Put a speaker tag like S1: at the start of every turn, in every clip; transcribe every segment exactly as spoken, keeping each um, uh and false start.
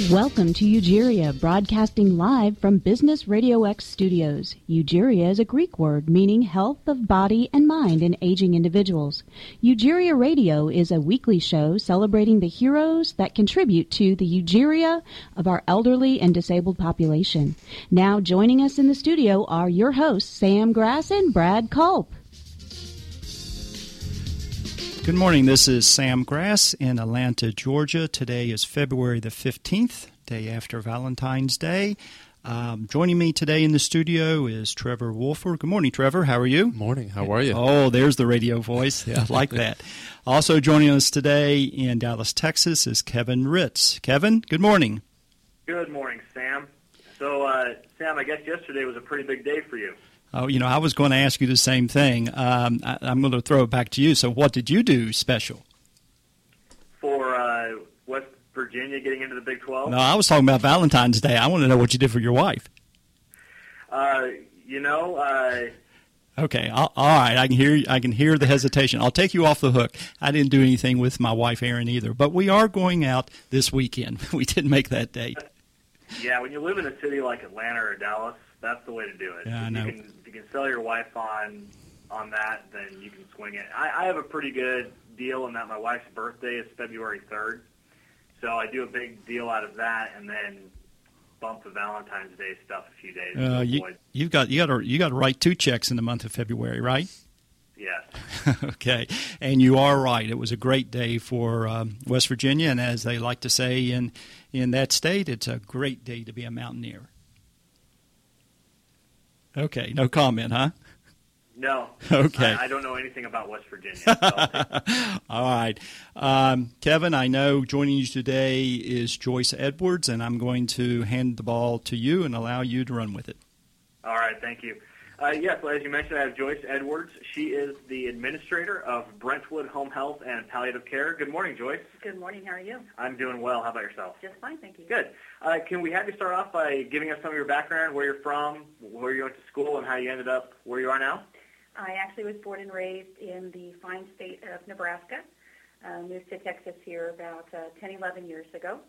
S1: Welcome to Eugeria, broadcasting live from Business Radio X studios. Eugeria is a Greek word meaning health of body and mind in aging individuals. Eugeria Radio is a weekly show celebrating the heroes that contribute to the Eugeria of our elderly and disabled population. Now joining us in the studio are your hosts, Sam Grass and Brad Culp.
S2: Good morning. This is Sam Grass in Atlanta, Georgia. Today is February the fifteenth, day after Valentine's Day. Um, joining me today in the studio is Trevor Wolfer. Good morning, Trevor. How are you?
S3: Morning. How are you?
S2: Oh, there's the radio voice. Yeah, I like that. Also joining us today in Dallas, Texas is Kevin Ritz. Kevin, good morning.
S4: Good morning, Sam. So, uh, Sam, I guess yesterday was a pretty big day for you.
S2: Oh, you know, I was going to ask you the same thing. Um, I, I'm going to throw it back to you. So what did you do special?
S4: For uh, West Virginia getting into the Big twelve?
S2: No, I was talking about Valentine's Day. I want to know what you did for your wife.
S4: Uh, you know, uh...
S2: Okay, I'll, all right. I can hear I can hear the hesitation. I'll take you off the hook. I didn't do anything with my wife, Erin, either. But we are going out this weekend. We did make that date.
S4: Yeah, when you live in a city like Atlanta or Dallas, that's the way to do it.
S2: Yeah, I
S4: if
S2: know.
S4: You can, if you can sell your wife on on that, then you can swing it. I, I have a pretty good deal in that my wife's birthday is February third. So I do a big deal out of that and then bump the Valentine's Day stuff a few days.
S2: Uh, you, you've got you got to you got to write two checks in the month of February, right?
S4: Yes.
S2: Okay, and you are right. It was a great day for um, West Virginia, and as they like to say in in that state, it's a great day to be a Mountaineer. Okay, no comment, huh?
S4: No.
S2: Okay.
S4: I, I don't know anything about West Virginia. So.
S2: All right. Um, Kevin, I know joining you today is Joyce Edwards, and I'm going to hand the ball to you and allow you to run with it.
S4: All right, thank you. Uh, yes, well, as you mentioned, I have Joyce Edwards. She is the administrator of Brentwood Home Health and Palliative Care. Good morning, Joyce.
S5: Good morning. How are you?
S4: I'm doing well. How about yourself?
S5: Just fine, thank you.
S4: Good. Uh, can we have you start off by giving us some of your background, where you're from, where you went to school, and how you ended up where you are now?
S5: I actually was born and raised in the fine state of Nebraska. Uh, moved to Texas here about uh, ten, eleven years ago.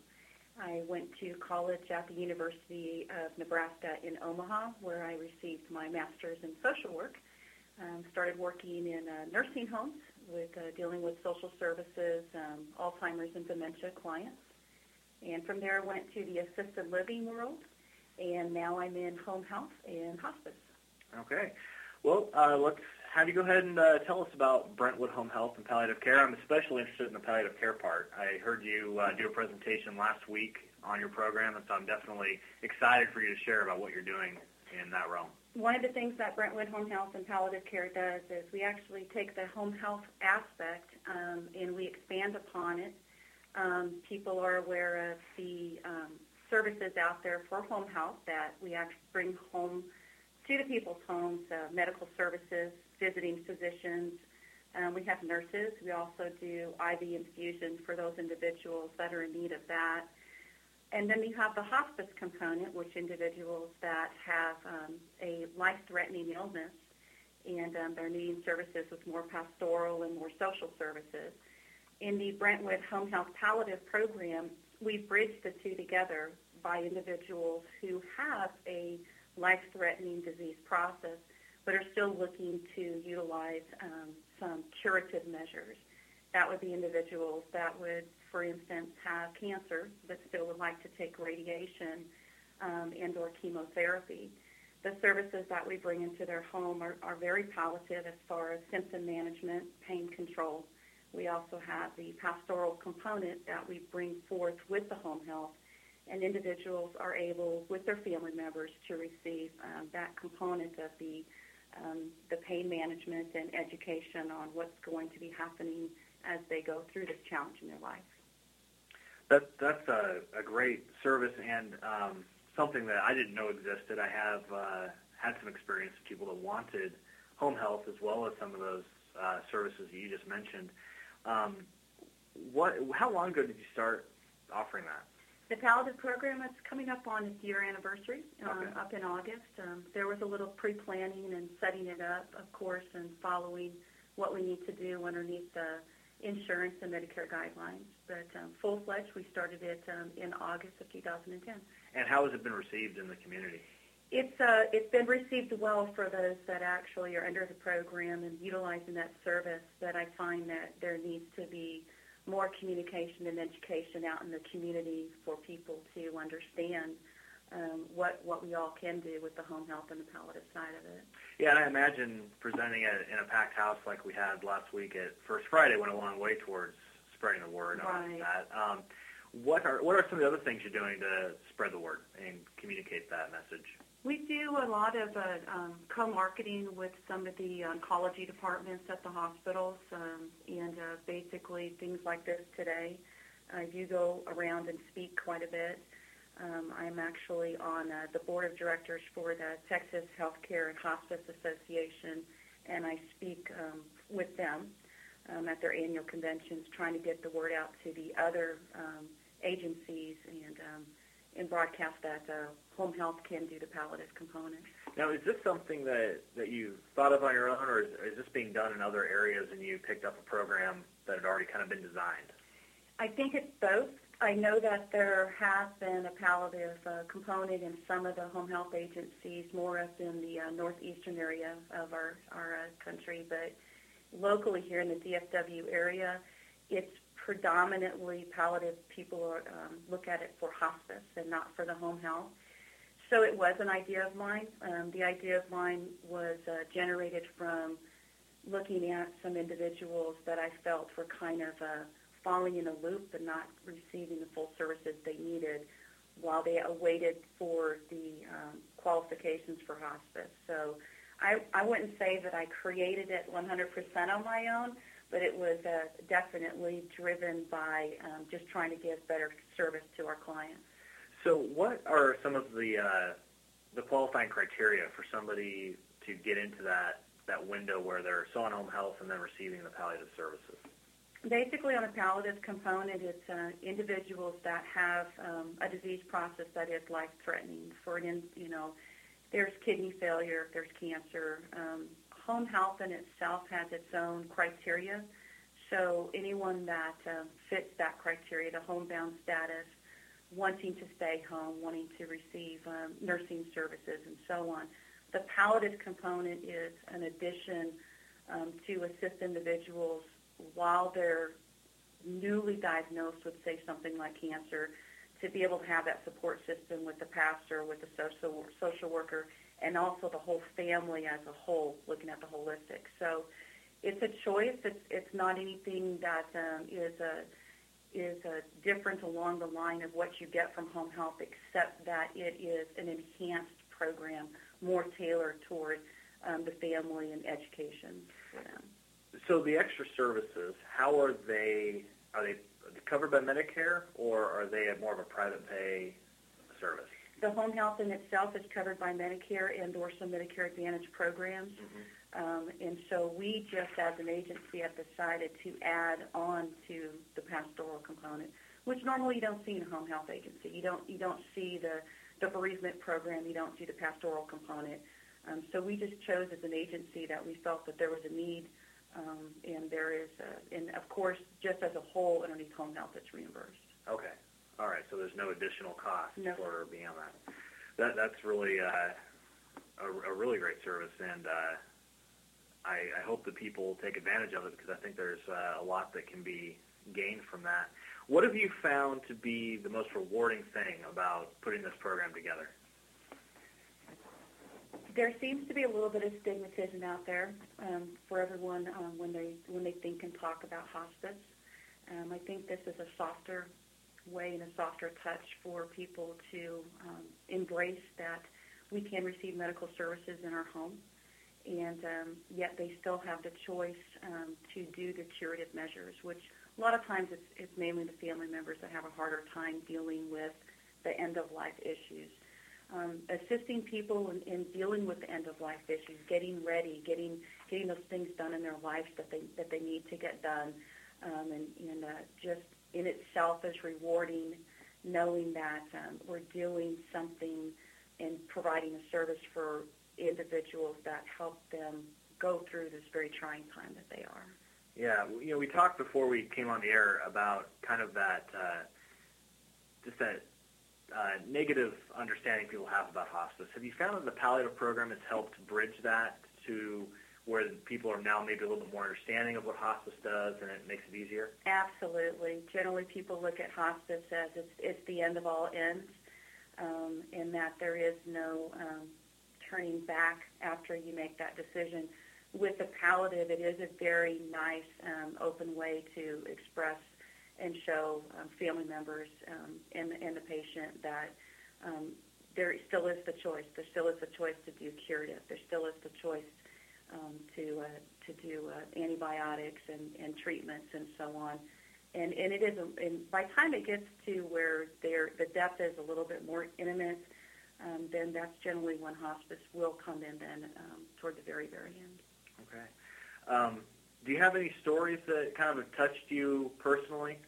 S5: I went to college at the University of Nebraska in Omaha, where I received my master's in social work. Um, started working in uh, nursing homes with uh, dealing with social services, um, Alzheimer's and dementia clients. And from there, I went to the assisted living world, and now I'm in home health and hospice.
S4: Okay. Well, uh, let's have you go ahead and uh, tell us about Brentwood Home Health and Palliative Care. I'm especially interested in the palliative care part. I heard you uh, do a presentation last week on your program, and so I'm definitely excited for you to share about what you're doing in that realm.
S5: One of the things that Brentwood Home Health and Palliative Care does is we actually take the home health aspect um, and we expand upon it. Um, people are aware of the um, services out there for home health that we actually bring home to the people's homes, uh, medical services, visiting physicians. Um, we have nurses. We also do I V infusions for those individuals that are in need of that. And then you have the hospice component, which individuals that have um, a life-threatening illness and um, they're needing services with more pastoral and more social services. In the Brentwood Home Health Palliative Program, we bridge the two together by individuals who have a life-threatening disease process, but are still looking to utilize um, some curative measures. That would be individuals that would, for instance, have cancer but still would like to take radiation um, and or chemotherapy. The services that we bring into their home are, are very palliative as far as symptom management, pain control. We also have the pastoral component that we bring forth with the home health, and individuals are able, with their family members, to receive um, that component of the um, the pain management and education on what's going to be happening as they go through this challenge in their life.
S4: That, that's a, a great service and um, something that I didn't know existed. I have uh, had some experience with people that wanted home health as well as some of those uh, services you just mentioned. Um, what? How long ago did you start offering that?
S5: The palliative program is coming up on its year anniversary, um,
S4: Okay.
S5: up in August. Um, there was a little pre-planning and setting it up, of course, and following what we need to do underneath the insurance and Medicare guidelines. But um, full-fledged, we started it um, in August of two thousand ten.
S4: And how has it been received in the community?
S5: It's uh, it's been received well for those that actually are under the program and utilizing that service, but I find that there needs to be more communication and education out in the community for people to understand um, what what we all can do with the home health and the palliative side of it.
S4: Yeah, and I imagine presenting it in a packed house like we had last week at First Friday went a long way towards spreading the word
S5: right.
S4: on that. Um, what are what are some of the other things you're doing to spread the word and communicate that message?
S5: We do a lot of uh, um, co-marketing with some of the oncology departments at the hospitals, um, and uh, basically things like this today. I do go around and speak quite a bit. Um, I'm actually on uh, the board of directors for the Texas Healthcare and Hospice Association, and I speak um, with them um, at their annual conventions, trying to get the word out to the other um, agencies and um, and broadcast that uh, home health can do the palliative component.
S4: Now, is this something that, that you thought of on your own, or is, is this being done in other areas and you picked up a program that had already kind of been designed?
S5: I think it's both. I know that there has been a palliative uh, component in some of the home health agencies, more up in the uh, northeastern area of our, our uh, country, but locally here in the D F W area, it's predominantly palliative. People are, um, look at it for hospice and not for the home health. So it was an idea of mine. Um, the idea of mine was uh, generated from looking at some individuals that I felt were kind of uh, falling in a loop and not receiving the full services they needed while they awaited for the um, qualifications for hospice. So I, I wouldn't say that I created it one hundred percent on my own, but it was uh, definitely driven by um, just trying to give better service to our clients.
S4: So what are some of the uh, the qualifying criteria for somebody to get into that, that window where they're still on home health and then receiving the palliative services?
S5: Basically, on a palliative component, it's uh, individuals that have um, a disease process that is life-threatening. For an, you know, there's kidney failure, there's cancer. Um, home health in itself has its own criteria. So anyone that uh, fits that criteria, the homebound status, wanting to stay home, wanting to receive um, nursing services, and so on. The palliative component is an addition um, to assist individuals while they're newly diagnosed with, say, something like cancer, to be able to have that support system with the pastor, with the social social worker, and also the whole family as a whole, looking at the holistic. So it's a choice. It's it's not anything that um, is a is a different along the line of what you get from home health, except that it is an enhanced program, more tailored toward um, the family and education for them.
S4: So the extra services, how are they? Are they covered by Medicare, or are they more of a private pay service?
S5: The home health in itself is covered by Medicare and or some Medicare Advantage programs. Mm-hmm. Um, and so we just as an agency have decided to add on to the pastoral component, which normally you don't see in a home health agency. You don't you don't see the, the bereavement program. You don't see the pastoral component. Um, so we just chose as an agency that we felt that there was a need, um, and there is, a, and of course, just as a whole underneath home health, it's reimbursed.
S4: Okay. All right, so there's no additional cost
S5: no.
S4: for being on that. That that's really uh, a, a really great service, and uh, I, I hope that people take advantage of it, because I think there's uh, a lot that can be gained from that. What have you found to be the most rewarding thing about putting this program together?
S5: There seems to be a little bit of stigmatism out there um, for everyone um, when they when they think and talk about hospice. Um, I think this is a softer way and a softer touch for people to um, embrace that we can receive medical services in our home, and um, yet they still have the choice um, to do the curative measures, which a lot of times it's, it's mainly the family members that have a harder time dealing with the end-of-life issues. Um, assisting people in, in dealing with the end-of-life issues, getting ready, getting getting those things done in their lives that they that they need to get done, um, and, and uh, just in itself is rewarding, knowing that um, we're doing something and providing a service for individuals that help them go through this very trying time that they are.
S4: Yeah, you know, we talked before we came on the air about kind of that, uh, just that uh, negative understanding people have about hospice. Have you found that the palliative program has helped bridge that to where people are now maybe a little bit more understanding of what hospice does, and it makes it easier?
S5: Absolutely. Generally, people look at hospice as it's, it's the end of all ends, um, in that there is no um, turning back after you make that decision. With the palliative, it is a very nice, um, open way to express and show um, family members um, and, and the patient that um, there still is the choice. There still is the choice to do curative. There still is the choice um, to uh, to do uh, antibiotics and, and treatments and so on. And and it is, a, and by the time it gets to where there the depth is a little bit more intimate, um, then that's generally when hospice will come in then um, toward the very, very end.
S4: Okay. Um, do you have any stories that kind of have touched you personally?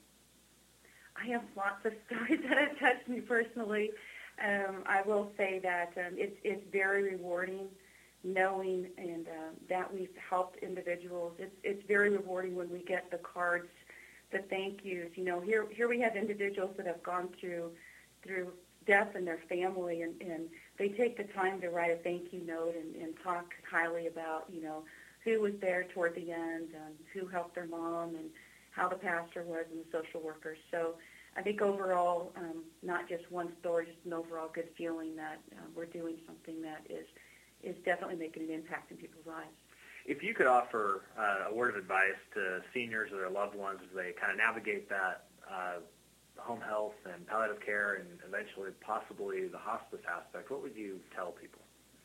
S5: I have lots of stories that have touched me personally. Um, I will say that um, it's it's very rewarding knowing and uh, that we've helped individuals. It's it's very rewarding when we get the cards, the thank yous. You know, here here we have individuals that have gone through through death in their family, and, and they take the time to write a thank you note and, and talk highly about, you know, who was there toward the end, and who helped their mom, and how the pastor was and the social workers. So I think overall, um, not just one story, just an overall good feeling that uh, we're doing something that is is definitely making an impact in people's lives.
S4: If you could offer uh, a word of advice to seniors or their loved ones as they kind of navigate that uh, home health and palliative care and eventually possibly the hospice aspect, what would you tell people?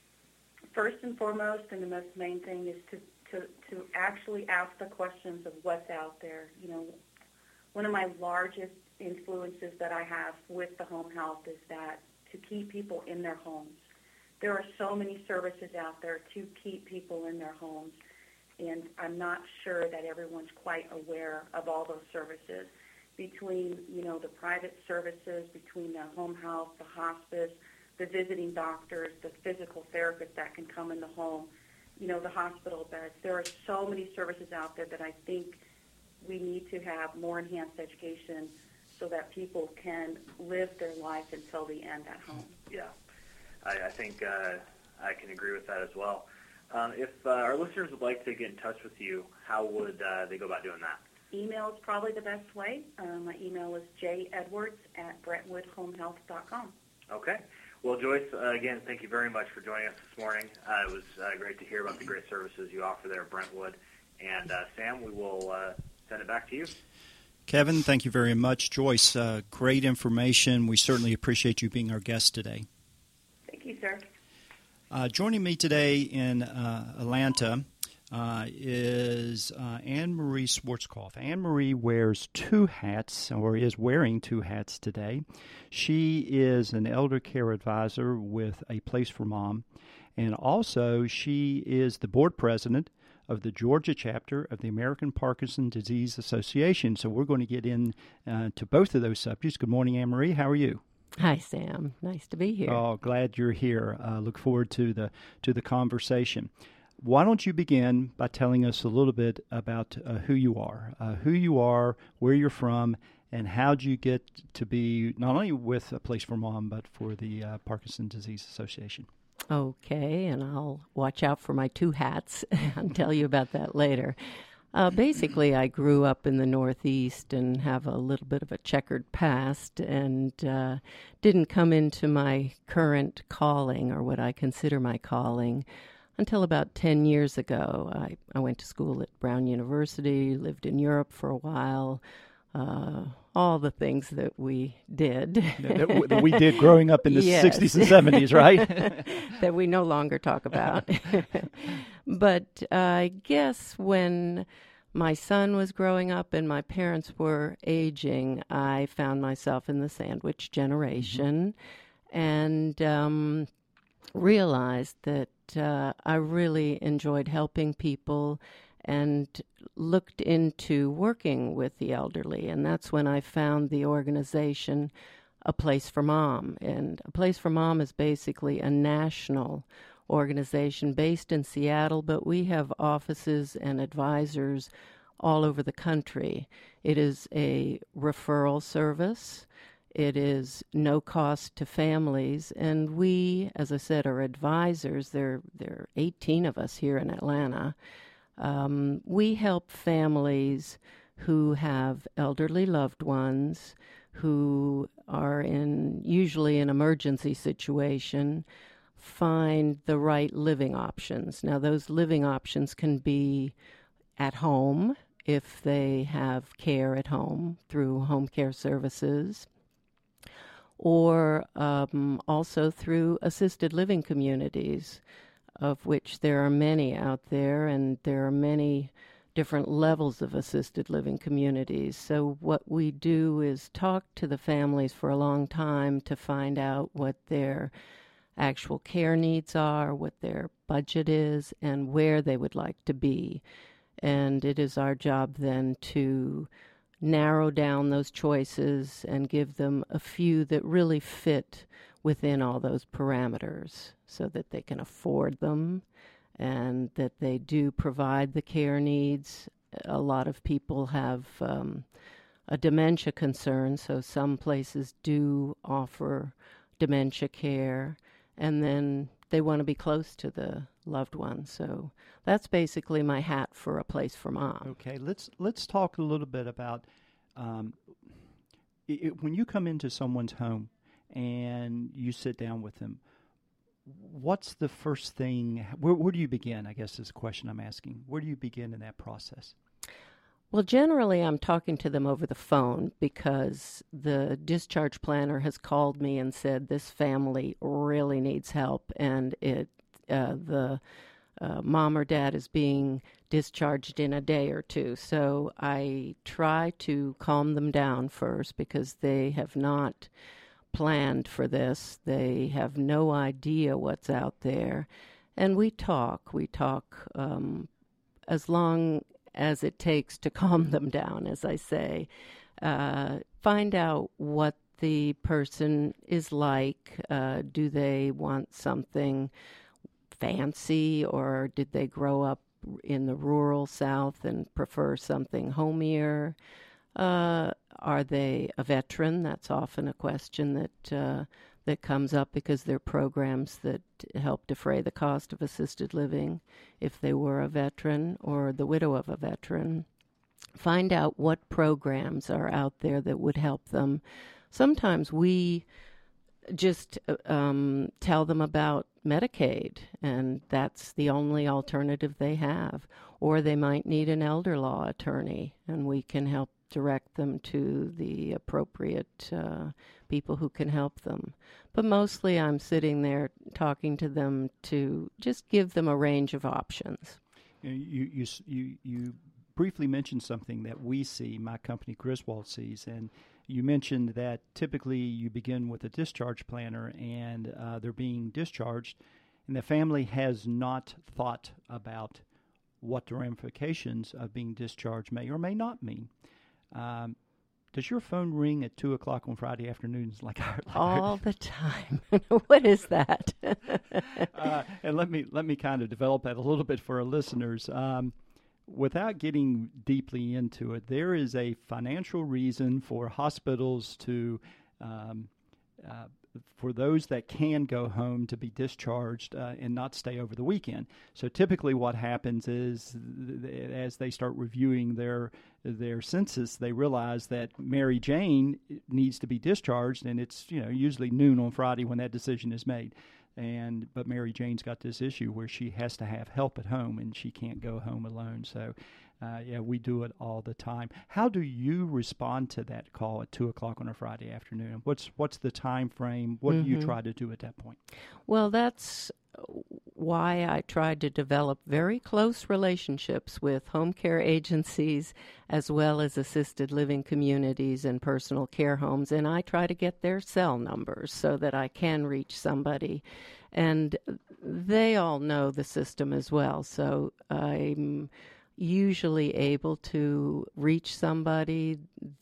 S5: First and foremost, and the most main thing is to, to, to actually ask the questions of what's out there. You know, one of my largest influences that I have with the home health is that to keep people in their homes. There are so many services out there to keep people in their homes, and I'm not sure that everyone's quite aware of all those services. Between, you know, the private services, between the home health, the hospice, the visiting doctors, the physical therapists that can come in the home, you know, the hospital beds. There are so many services out there that I think we need to have more enhanced education so that people can live their life until the end at home.
S4: Yeah, I, I think uh, I can agree with that as well. Um, if uh, our listeners would like to get in touch with you, how would uh, they go about doing that?
S5: Email is probably the best way. Uh, my email is j edwards at brentwood home health dot com.
S4: Okay. Well, Joyce, uh, again, thank you very much for joining us this morning. Uh, it was uh, great to hear about the great services you offer there at Brentwood. And, uh, Sam, we will uh, send it back to you.
S2: Kevin, thank you very much. Joyce, uh, great information. We certainly appreciate you being our guest today.
S5: Thank you, sir.
S2: Uh, joining me today in uh, Atlanta uh, is uh, Anne-Marie Schwarzkopf. Anne-Marie wears two hats, or is wearing two hats today. She is an elder care advisor with A Place for Mom, and also she is the board president of the Georgia chapter of the American Parkinson's Disease Association. So we're going to get in uh, to both of those subjects. Good morning, Anne-Marie. How are you?
S3: Hi, Sam. Nice to be here.
S2: Oh, glad you're here. Uh, look forward to the to the conversation. Why don't you begin by telling us a little bit about uh, who you are, uh, who you are, where you're from, and how'd you get to be not only with A Place for Mom, but for the uh, Parkinson's Disease Association?
S3: Okay, and I'll watch out for my two hats and tell you about that later. Uh, basically, I grew up in the Northeast and have a little bit of a checkered past, and uh, didn't come into my current calling, or what I consider my calling, until about ten years ago. I, I went to school at Brown University, lived in Europe for a while, uh, all the things that we did.
S2: that, that we did growing up in the
S3: yes.
S2: sixties and seventies, right?
S3: That we no longer talk about. But uh, I guess when my son was growing up and my parents were aging, I found myself in the sandwich generation, mm-hmm. and um, realized that uh, I really enjoyed helping people and looked into working with the elderly. And that's when I found the organization A Place for Mom. And A Place for Mom is basically a national organization based in Seattle, but we have offices and advisors all over the country. It is a referral service. It is no cost to families, and we, as I said, are advisors. There, there are eighteen of us here in Atlanta. Um, we help families who have elderly loved ones who are in usually an emergency situation, find the right living options. Now, those living options can be at home if they have care at home through home care services, or um, also through assisted living communities, of which there are many out there, and there are many different levels of assisted living communities. So what we do is talk to the families for a long time to find out what their actual care needs are, what their budget is, and where they would like to be. And it is our job then to narrow down those choices and give them a few that really fit within all those parameters so that they can afford them and that they do provide the care needs. A lot of people have um, a dementia concern, so some places do offer dementia care, and then they want to be close to the loved one. So that's basically my hat for a place for mom.
S2: Okay, let's let's talk a little bit about um, it, when you come into someone's home and you sit down with them. What's the first thing? Where, where do you begin? I guess is the question I'm asking. Where do you begin in that process?
S3: Well, generally, I'm talking to them over the phone because the discharge planner has called me and said this family really needs help, and it uh, the uh, mom or dad is being discharged in a day or two. So I try to calm them down first because they have not planned for this. They have no idea what's out there, and we talk. We talk um, as long as it takes to calm them down, as I say. Uh, find out what the person is like. Uh, do they want something fancy, or did they grow up in the rural South and prefer something homier? Uh, are they a veteran? That's often a question that uh, that comes up because there are programs that help defray the cost of assisted living if they were a veteran or the widow of a veteran. Find out what programs are out there that would help them. Sometimes we just um, tell them about Medicaid, and that's the only alternative they have. Or they might need an elder law attorney, and we can help direct them to the appropriate uh, people who can help them. But mostly I'm sitting there talking to them to just give them a range of options.
S2: You you you, you briefly mentioned something that we see, my company Griswold sees, and you mentioned that typically you begin with a discharge planner and uh, they're being discharged, and the family has not thought about what the ramifications of being discharged may or may not mean. Um, does your phone ring at two o'clock on Friday afternoons like our like
S3: all
S2: our,
S3: the time? What is that?
S2: uh, and let me let me kind of develop that a little bit for our listeners. Um, without getting deeply into it, there is a financial reason for hospitals to, um, uh, for those that can go home to be discharged uh, and not stay over the weekend. So typically what happens is th- as they start reviewing their their census, they realize that Mary Jane needs to be discharged, and it's, you know, usually noon on Friday when that decision is made. And but Mary Jane's got this issue where she has to have help at home, and she can't go home alone. So, uh, yeah, we do it all the time. How do you respond to that call at two o'clock on a Friday afternoon? What's what's the time frame? What mm-hmm. do you try to do at that point?
S3: Well, that's why I tried to develop very close relationships with home care agencies as well as assisted living communities and personal care homes, and I try to get their cell numbers so that I can reach somebody. And they all know the system as well, so I'm usually able to reach somebody.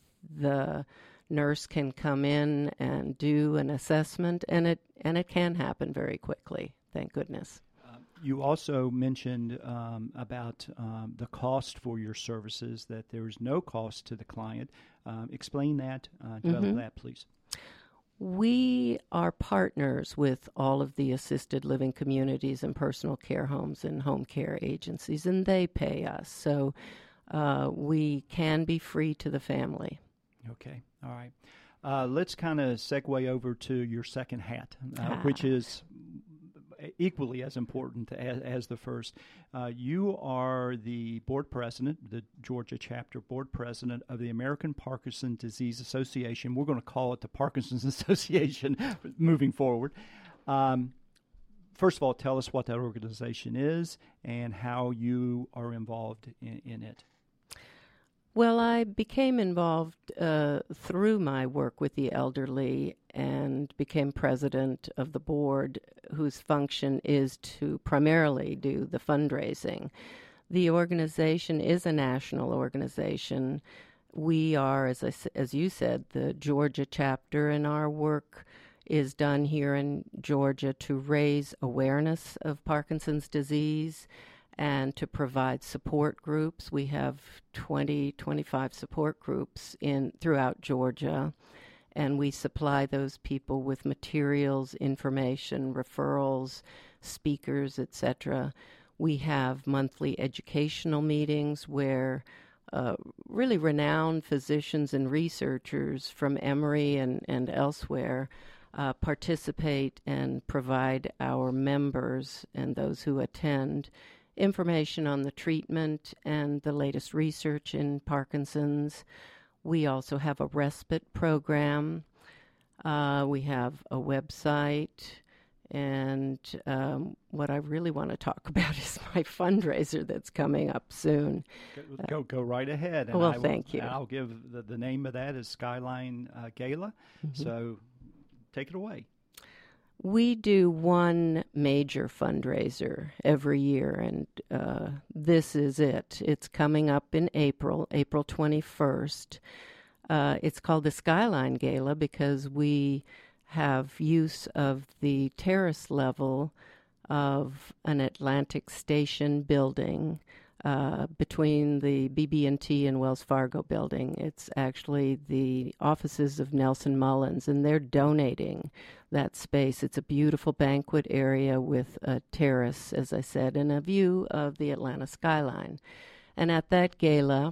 S3: The nurse can come in and do an assessment, and it and it can happen very quickly. Thank goodness.
S2: Uh, You also mentioned um, about um, the cost for your services, that there is no cost to the client. Um, explain that, uh, develop
S3: Mm-hmm.
S2: that, please.
S3: We are partners with all of the assisted living communities and personal care homes and home care agencies, and they pay us. So uh, we can be free to the family.
S2: Okay, all right. Uh, let's kind of segue over to your second hat, uh,
S3: Ah.
S2: which is equally as important as, as the first. Uh, you are the board president, the Georgia chapter board president of the American Parkinson's Disease Association. We're going to call it the Parkinson's Association moving forward. Um, first of all, tell us what that organization is and how you are involved in, in it.
S3: Well, I became involved uh, through my work with the elderly and became president of the board, whose function is to primarily do the fundraising. The organization is a national organization. We are, as I, as you said, the Georgia chapter, and our work is done here in Georgia to raise awareness of Parkinson's disease and to provide support groups. We have twenty, twenty-five support groups in throughout Georgia, and we supply those people with materials, information, referrals, speakers, et cetera. We have monthly educational meetings where uh, really renowned physicians and researchers from Emory and, and elsewhere uh, participate and provide our members and those who attend information on the treatment and the latest research in Parkinson's. We also have a respite program. Uh, we have a website. And um, what I really want to talk about is my fundraiser that's coming up soon.
S2: Go go, go right ahead. And
S3: well,
S2: I will,
S3: thank you.
S2: I'll give the, the name of that is Skyline uh, Gala. Mm-hmm. So take it away.
S3: We do one major fundraiser every year, and uh, this is it. It's coming up in April, April twenty-first. Uh, it's called the Skyline Gala because we have use of the terrace level of an Atlantic Station building uh, between the B B and T and Wells Fargo building. It's actually the offices of Nelson Mullins, and they're donating that space. It's a beautiful banquet area with a terrace, as I said, and a view of the Atlanta skyline. And at that gala,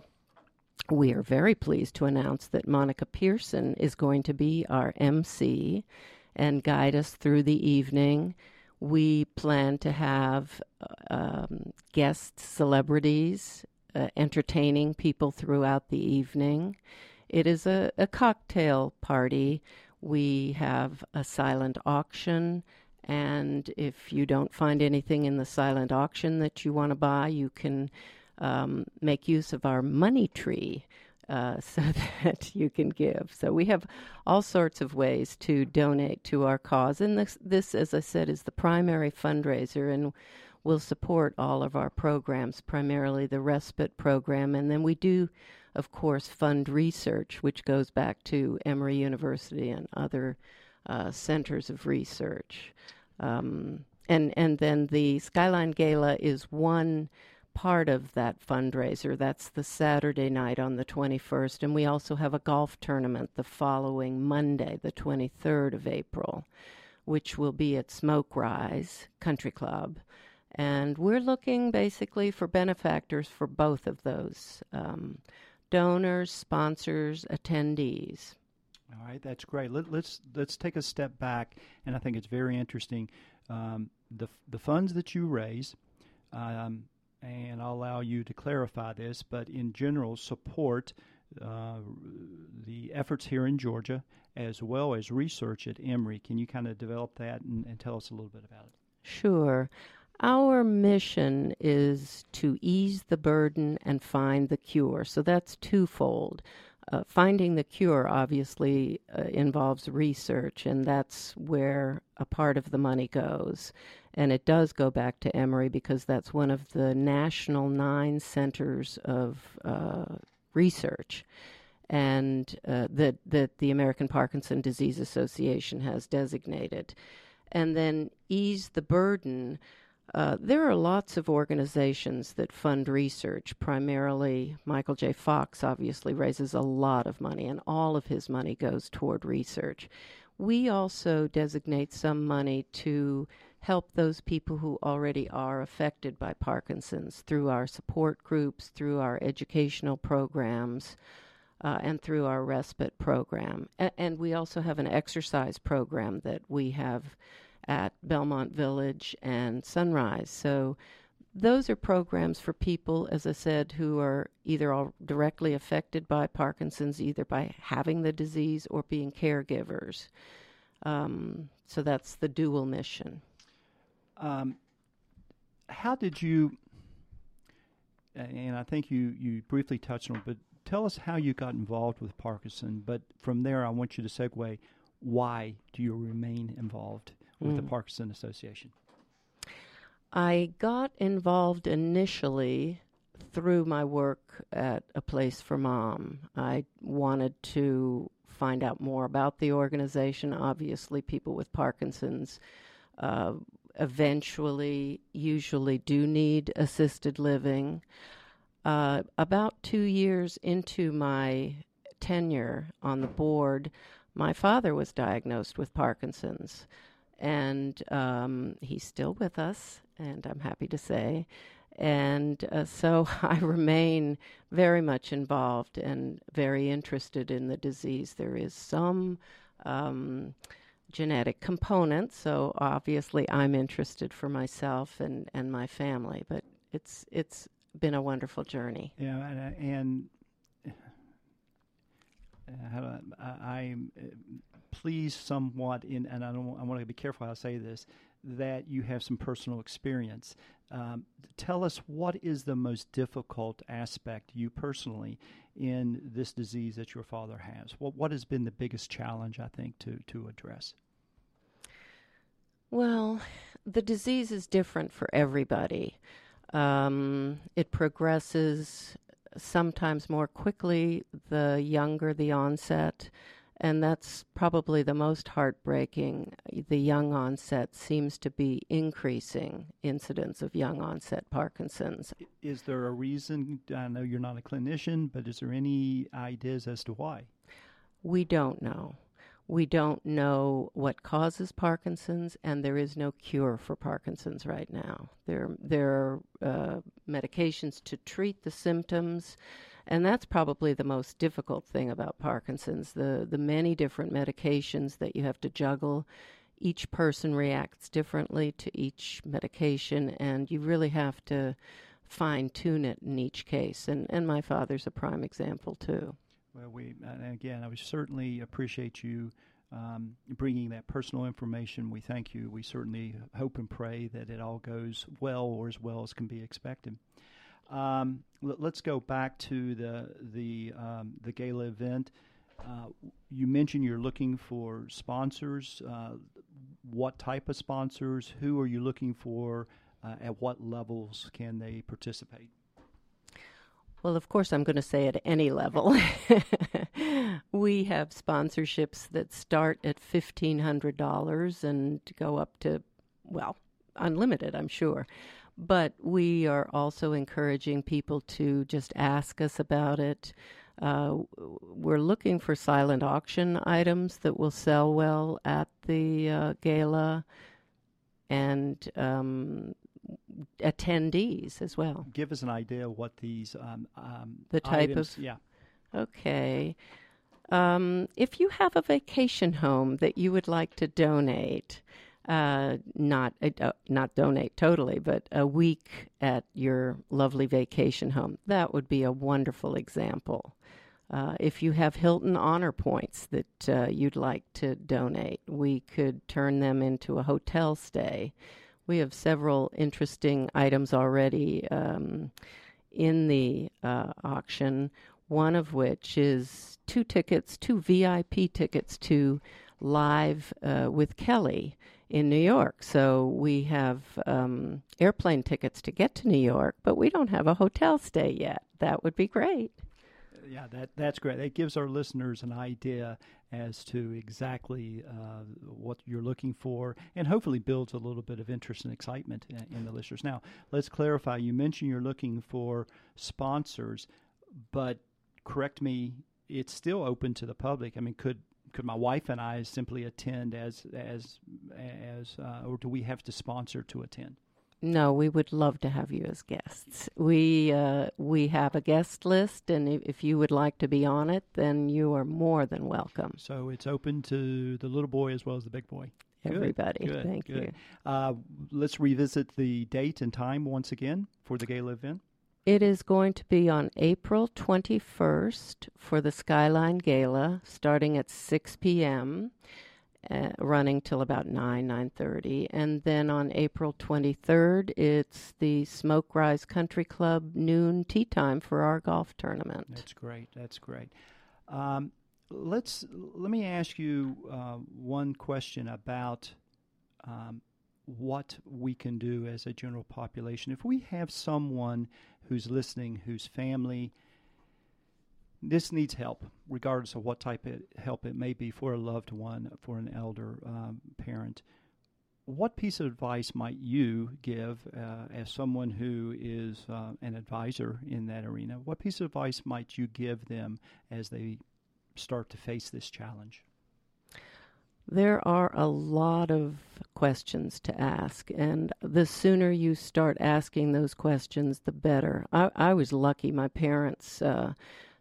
S3: we are very pleased to announce that Monica Pearson is going to be our M C and guide us through the evening. We plan to have um, guest celebrities uh, entertaining people throughout the evening. It is a, a cocktail party. We have a silent auction, and if you don't find anything in the silent auction that you want to buy, you can um, make use of our money tree uh, so that you can give. So we have all sorts of ways to donate to our cause, and this, this, as I said, is the primary fundraiser, and will support all of our programs, primarily the respite program, and then we do, of course, fund research, which goes back to Emory University and other uh, centers of research. Um, and, and then the Skyline Gala is one part of that fundraiser. That's the Saturday night on the twenty-first, and we also have a golf tournament the following Monday, the twenty-third of April, which will be at Smoke Rise Country Club. And we're looking basically for benefactors for both of those, um, donors, sponsors, attendees.
S2: All right, that's great. Let, let's let's take a step back, and I think it's very interesting. Um, the the funds that you raise, um, and I'll allow you to clarify this, but in general, support uh, the efforts here in Georgia as well as research at Emory. Can you kind of develop that and, and tell us a little bit about it?
S3: Sure. Our mission is to ease the burden and find the cure. So that's twofold. Uh, finding the cure obviously uh, involves research, and that's where a part of the money goes. And it does go back to Emory because that's one of the national nine centers of uh, research and uh, that, that the American Parkinson's Disease Association has designated. And then ease the burden. Uh, there are lots of organizations that fund research. Primarily, Michael J. Fox obviously raises a lot of money, and all of his money goes toward research. We also designate some money to help those people who already are affected by Parkinson's through our support groups, through our educational programs, uh, and through our respite program. A- and we also have an exercise program that we have at Belmont Village and Sunrise. So those are programs for people, as I said, who are either all directly affected by Parkinson's, either by having the disease or being caregivers. Um, so that's the dual mission.
S2: Um, how did you, and I think you, you briefly touched on it, but tell us how you got involved with Parkinson. But from there, I want you to segue, why do you remain involved with mm. the Parkinson Association?
S3: I got involved initially through my work at A Place for Mom. I wanted to find out more about the organization. Obviously, people with Parkinson's uh, eventually usually do need assisted living. Uh, about two years into my tenure on the board, my father was diagnosed with Parkinson's. And um, he's still with us, and I'm happy to say. And uh, so I remain very much involved and very interested in the disease. There is some um, genetic component, so obviously I'm interested for myself and, and my family. But it's it's been a wonderful journey.
S2: Yeah, and, and uh, how do I, I, I'm uh, pleased somewhat in, and I don't. I want to be careful how I say this, that you have some personal experience. Um, tell us, what is the most difficult aspect, you personally, in this disease that your father has? What What has been the biggest challenge, I think, to, to address?
S3: Well, the disease is different for everybody. Um, it progresses sometimes more quickly the younger the onset. And that's probably the most heartbreaking. The young onset seems to be increasing incidence of young onset Parkinson's.
S2: Is there a reason? I know you're not a clinician, but is there any ideas as to why?
S3: We don't know. We don't know what causes Parkinson's, and there is no cure for Parkinson's right now. There, there are uh, medications to treat the symptoms. And that's probably the most difficult thing about Parkinson's, the, the many different medications that you have to juggle. Each person reacts differently to each medication, and you really have to fine-tune it in each case. And, and my father's a prime example, too.
S2: Well, we and again, I would certainly appreciate you um, bringing that personal information. We thank you. We certainly hope and pray that it all goes well, or as well as can be expected. Um, l- let's go back to the the um, the gala event. Uh, you mentioned you're looking for sponsors. Uh, what type of sponsors? Who are you looking for? Uh, at what levels can they participate?
S3: Well, of course, I'm going to say at any level. We have sponsorships that start at fifteen hundred dollars and go up to, well, unlimited, I'm sure. But we are also encouraging people to just ask us about it. Uh, we're looking for silent auction items that will sell well at the uh, gala, and um, attendees as well.
S2: Give us an idea of what these um, um,
S3: the type
S2: items,
S3: of
S2: yeah.
S3: Okay. Um, if you have a vacation home that you would like to donate, uh, not uh, not donate totally, but a week at your lovely vacation home, that would be a wonderful example. Uh, if you have Hilton Honor Points that uh, you'd like to donate, we could turn them into a hotel stay. We have several interesting items already um, in the uh, auction, one of which is two tickets, two V I P tickets to Live uh, with Kelly in New York. So we have um, airplane tickets to get to New York, but we don't have a hotel stay yet. That would be great.
S2: Yeah, that that's great. That gives our listeners an idea as to exactly uh, what you're looking for, and hopefully builds a little bit of interest and excitement in, in the listeners. Now, let's clarify. You mentioned you're looking for sponsors, but correct me, it's still open to the public. I mean, could could my wife and I simply attend as as as, uh, or do we have to sponsor to attend?
S3: No, we would love to have you as guests. We uh, we have a guest list, and if, if you would like to be on it, then you are more than welcome.
S2: So it's open to the little boy as well as the big boy.
S3: Everybody.
S2: Good,
S3: Thank
S2: good.
S3: you.
S2: Uh, let's revisit the date and time once again for the gala event.
S3: It is going to be on April twenty-first for the Skyline Gala, starting at six p.m., Uh, running till about nine, nine thirty. And then on April twenty-third, it's the Smoke Rise Country Club noon tea time for our golf tournament.
S2: That's great. That's great. Um, let's let me ask you uh, one question about um, what we can do as a general population. If we have someone who's listening whose family this needs help, regardless of what type of help it may be for a loved one, for an elder um, parent. What piece of advice might you give uh, as someone who is uh, an advisor in that arena? What piece of advice might you give them as they start to face this challenge?
S3: There are a lot of questions to ask, and the sooner you start asking those questions, the better. I, I was lucky. My parents uh,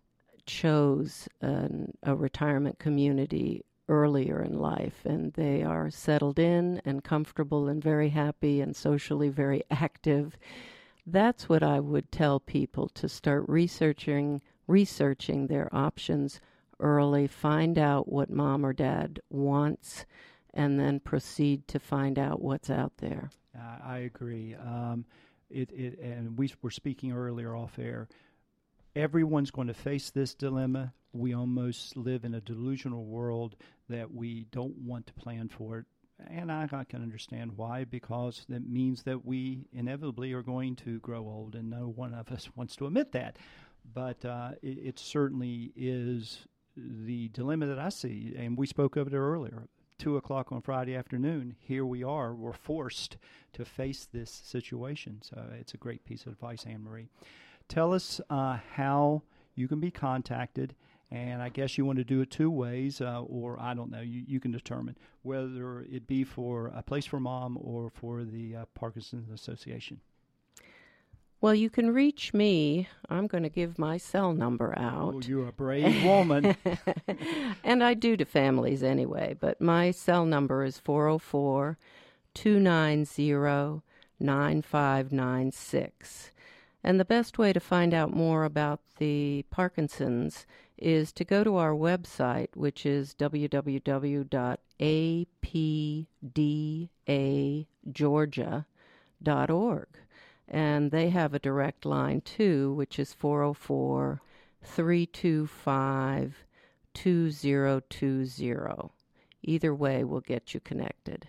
S3: chose an, a retirement community earlier in life, and they are settled in and comfortable and very happy and socially very active. That's what I would tell people, to start researching researching their options early, find out what mom or dad wants, and then proceed to find out what's out there.
S2: Uh, I agree. Um, it, it, and we were speaking earlier off air. Everyone's going to face this dilemma. We almost live in a delusional world that we don't want to plan for it. And I, I can understand why, because that means that we inevitably are going to grow old, and no one of us wants to admit that. But uh, it, it certainly is the dilemma that I see, and we spoke of it earlier. Two o'clock on Friday afternoon, here we are. We're forced to face this situation. So it's a great piece of advice, Anne-Marie. Tell us uh, how you can be contacted, and I guess you want to do it two ways, uh, or I don't know, you, you can determine whether it be for A Place for Mom or for the uh, Parkinson's Association.
S3: Well, you can reach me. I'm going to give my cell number out.
S2: Oh, you're a brave woman.
S3: And I do to families anyway, but my cell number is four oh four, two nine zero, nine five nine six. And the best way to find out more about the Parkinson's is to go to our website, which is w w w dot a p d a georgia dot org. And they have a direct line, too, which is four oh four, three two five, two zero two zero. Either way will get you connected.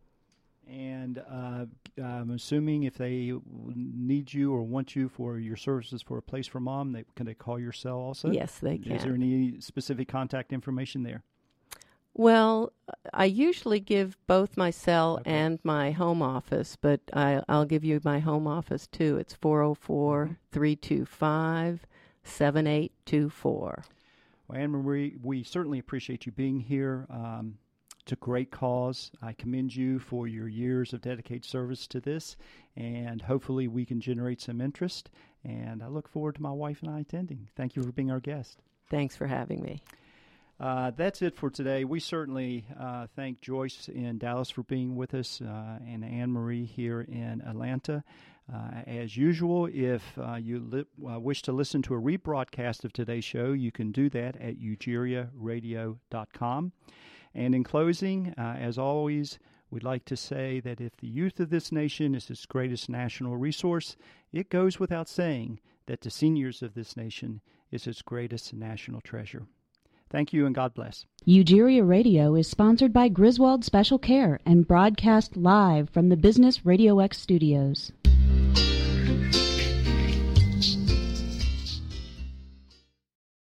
S2: And uh, I'm assuming if they need you or want you for your services for A Place for Mom, they, can they call your cell also?
S3: Yes, they can.
S2: Is there any specific contact information there?
S3: Well, I usually give both my cell
S2: Okay.
S3: and my home office, but I, I'll give you my home office, too. It's four oh four, three two five, seven eight two four.
S2: Well, Anne-Marie, we certainly appreciate you being here. Um, It's a great cause. I commend you for your years of dedicated service to this, and hopefully we can generate some interest. And I look forward to my wife and I attending. Thank you for being our guest.
S3: Thanks for having me.
S2: Uh, that's it for today. We certainly uh, thank Joyce in Dallas for being with us uh, and Anne-Marie here in Atlanta. Uh, as usual, if uh, you li- uh, wish to listen to a rebroadcast of today's show, you can do that at ugeria radio dot com. And in closing, uh, as always, we'd like to say that if the youth of this nation is its greatest national resource, it goes without saying that the seniors of this nation is its greatest national treasure. Thank you and God bless.
S1: Ugeria Radio is sponsored by Griswold Special Care and broadcast live from the Business Radio X studios.